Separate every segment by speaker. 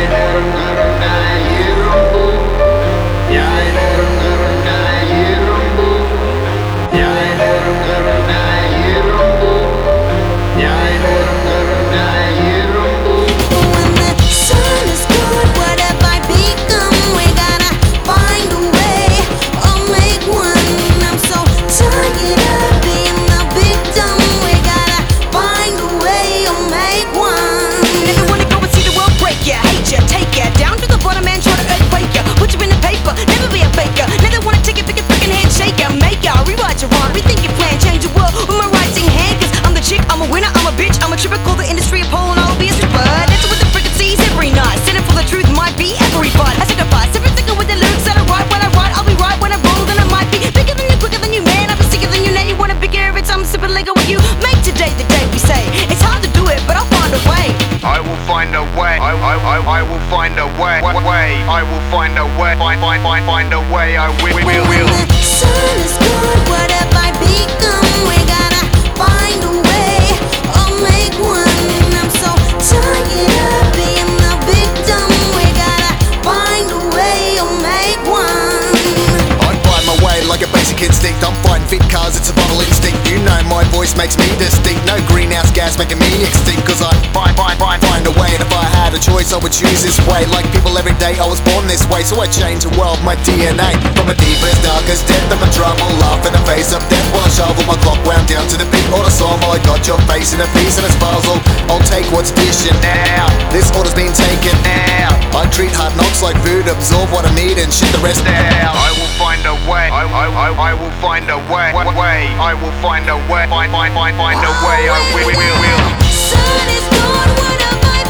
Speaker 1: I will find a way. I will find a way. Find a way. I will.
Speaker 2: When the sun is good, what have I become? We gotta find a way or make one. I'm so tired of being the victim. We gotta find a way or make one.
Speaker 3: I find my way like a basic instinct. I'm fighting fit cars, it's a vital instinct. You know my voice makes me distinct. No greenhouse gas making me extinct. Cause I find a way. And if I had a choice I would choose this way. Like people every day I was born this way. So I change the world, my DNA. From a deepest, darkest depth I'm a drum, I'll laugh in the face of death. While I shovel my clock wound down to the beat of the song. While I got your face in a piece and as far as I'll take what's dishing now. This order's been taken out. I treat hard knocks like food, absorb what I need and shit the rest out.
Speaker 1: I will find a way. I will find a way. I will find a way. Find a way. I will.
Speaker 2: Sun is gone, what have I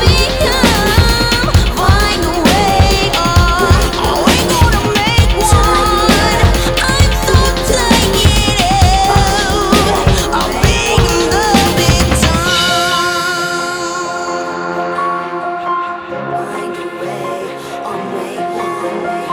Speaker 2: become? Find a way, or we gonna make one. I'm so tired of being the victim. Find a way, or make one.